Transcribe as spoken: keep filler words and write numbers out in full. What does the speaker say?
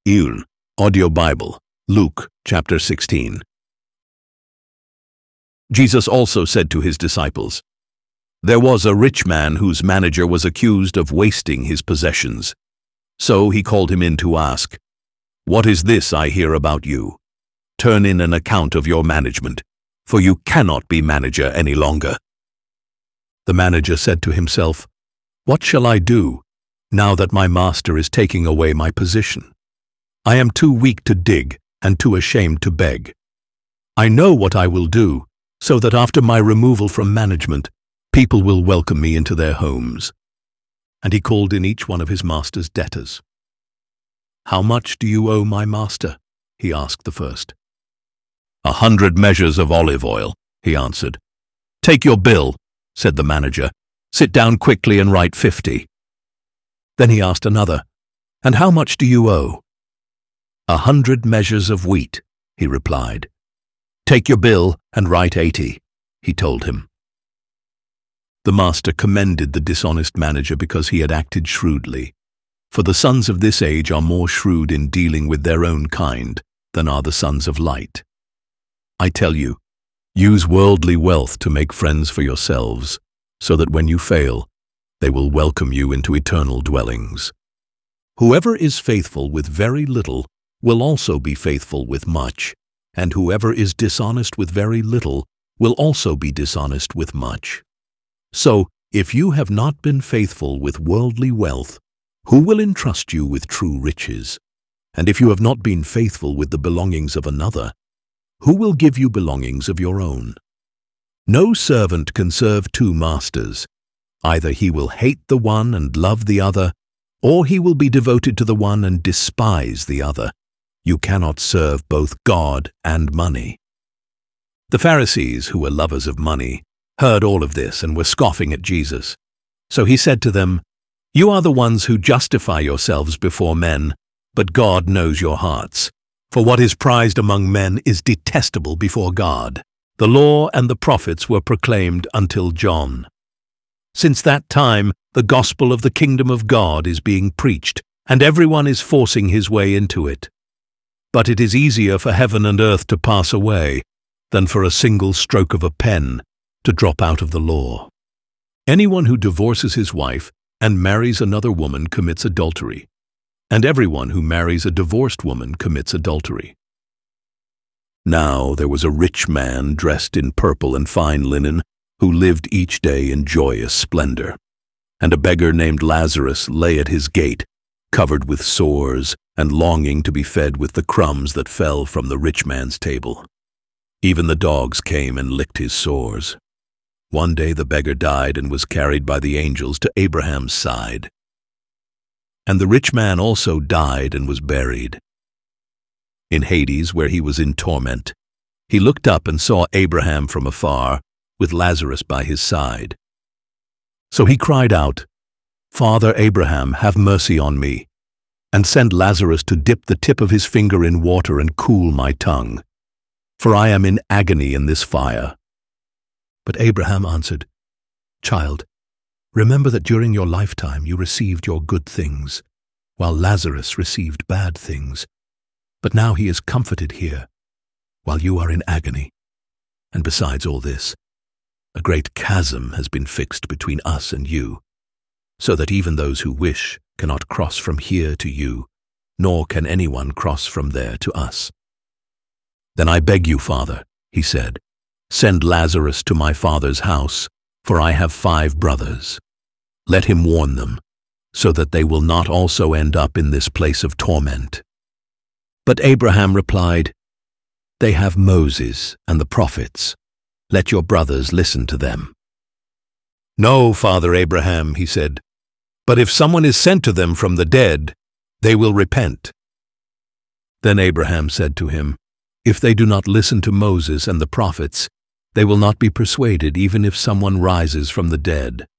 Eun, Audio Bible, Luke chapter sixteen. Jesus also said to his disciples, "There was a rich man whose manager was accused of wasting his possessions. So he called him in to ask, 'What is this I hear about you? Turn in an account of your management, for you cannot be manager any longer.' The manager said to himself, 'What shall I do, now that my master is taking away my position? I am too weak to dig and too ashamed to beg. I know what I will do, so that after my removal from management, people will welcome me into their homes.' And he called in each one of his master's debtors. 'How much do you owe my master?' he asked the first. 'A hundred measures of olive oil,' he answered. 'Take your bill,' said the manager. 'Sit down quickly and write fifty.' Then he asked another, 'And how much do you owe?' 'A hundred measures of wheat,' he replied. 'Take your bill and write eighty,' he told him. The master commended the dishonest manager because he had acted shrewdly. For the sons of this age are more shrewd in dealing with their own kind than are the sons of light. I tell you, use worldly wealth to make friends for yourselves, so that when you fail, they will welcome you into eternal dwellings. Whoever is faithful with very little will also be faithful with much, and whoever is dishonest with very little will also be dishonest with much. So, if you have not been faithful with worldly wealth, who will entrust you with true riches? And if you have not been faithful with the belongings of another, who will give you belongings of your own? No servant can serve two masters. Either he will hate the one and love the other, or he will be devoted to the one and despise the other. You cannot serve both God and money." The Pharisees, who were lovers of money, heard all of this and were scoffing at Jesus. So he said to them, "You are the ones who justify yourselves before men, but God knows your hearts. For what is prized among men is detestable before God. The law and the prophets were proclaimed until John. Since that time, the gospel of the kingdom of God is being preached, and everyone is forcing his way into it. But it is easier for heaven and earth to pass away than for a single stroke of a pen to drop out of the law. Anyone who divorces his wife and marries another woman commits adultery, and everyone who marries a divorced woman commits adultery." Now there was a rich man dressed in purple and fine linen who lived each day in joyous splendor. And a beggar named Lazarus lay at his gate, covered with sores and longing to be fed with the crumbs that fell from the rich man's table. Even the dogs came and licked his sores. One day the beggar died and was carried by the angels to Abraham's side. And the rich man also died and was buried. In Hades, where he was in torment, he looked up and saw Abraham from afar, with Lazarus by his side. So he cried out, "Father Abraham, have mercy on me, and send Lazarus to dip the tip of his finger in water and cool my tongue, for I am in agony in this fire." But Abraham answered, "Child, remember that during your lifetime you received your good things, while Lazarus received bad things. But now he is comforted here, while you are in agony. And besides all this, a great chasm has been fixed between us and you, so that even those who wish cannot cross from here to you, nor can anyone cross from there to us. Then I beg you, Father," he said, "send Lazarus to my father's house, for I have five brothers. Let him warn them, so that they will not also end up in this place of torment." But Abraham replied, "They have Moses and the prophets. Let your brothers listen to them." "No, Father Abraham," he said, "but if someone is sent to them from the dead, they will repent." Then Abraham said to him, "If they do not listen to Moses and the prophets, they will not be persuaded even if someone rises from the dead."